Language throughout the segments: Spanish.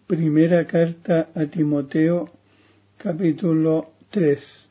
Primera carta a Timoteo, capítulo 3.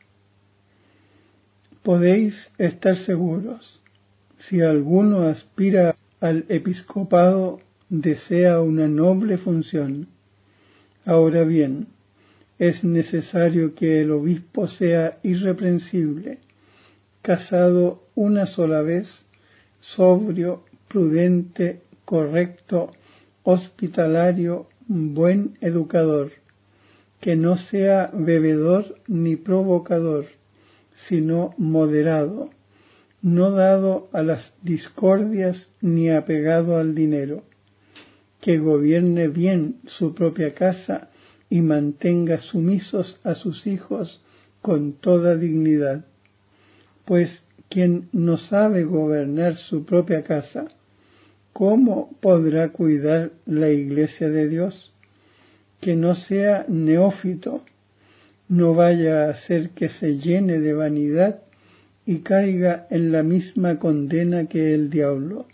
Podéis estar seguros, si alguno aspira al episcopado, desea una noble función. Ahora bien, es necesario que el obispo sea irreprensible, casado una sola vez, sobrio, prudente, correcto, hospitalario, buen educador, que no sea bebedor ni provocador, sino moderado, no dado a las discordias ni apegado al dinero, que gobierne bien su propia casa y mantenga sumisos a sus hijos con toda dignidad. Pues quien no sabe gobernar su propia casa, ¿cómo podrá cuidar la iglesia de Dios? Que no sea neófito, no vaya a hacer que se llene de vanidad y caiga en la misma condena que el diablo.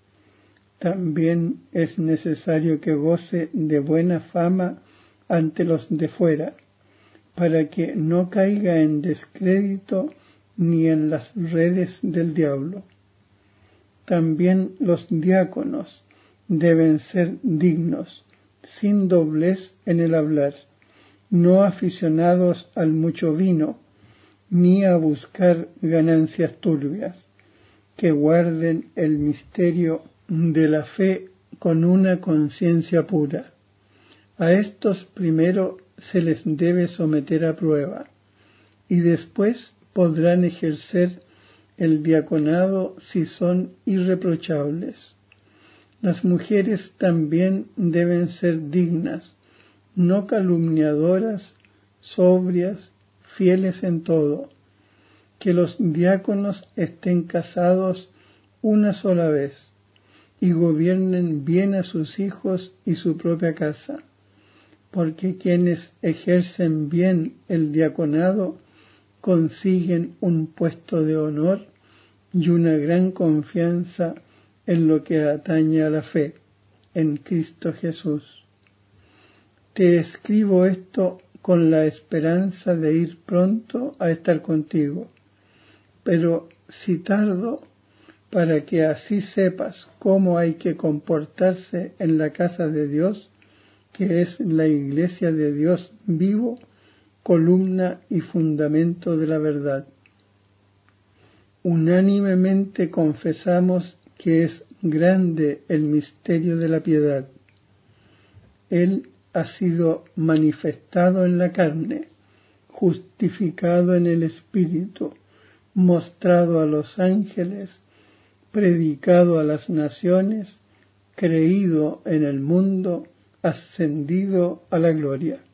También es necesario que goce de buena fama ante los de fuera, para que no caiga en descrédito ni en las redes del diablo. También los diáconos deben ser dignos, sin doblez en el hablar, no aficionados al mucho vino, ni a buscar ganancias turbias, que guarden el misterio de la fe con una conciencia pura. A estos primero se les debe someter a prueba, y después podrán ejercer el diaconado si son irreprochables. Las mujeres también deben ser dignas, no calumniadoras, sobrias, fieles en todo. Que los diáconos estén casados una sola vez y gobiernen bien a sus hijos y su propia casa, porque quienes ejercen bien el diaconado consiguen un puesto de honor y una gran confianza en lo que atañe a la fe en Cristo Jesús. Te escribo esto con la esperanza de ir pronto a estar contigo, pero si tardo, para que así sepas cómo hay que comportarse en la casa de Dios, que es la iglesia de Dios vivo, columna y fundamento de la verdad. Unánimemente confesamos que es grande el misterio de la piedad. Él ha sido manifestado en la carne, justificado en el Espíritu, mostrado a los ángeles, predicado a las naciones, creído en el mundo, ascendido a la gloria.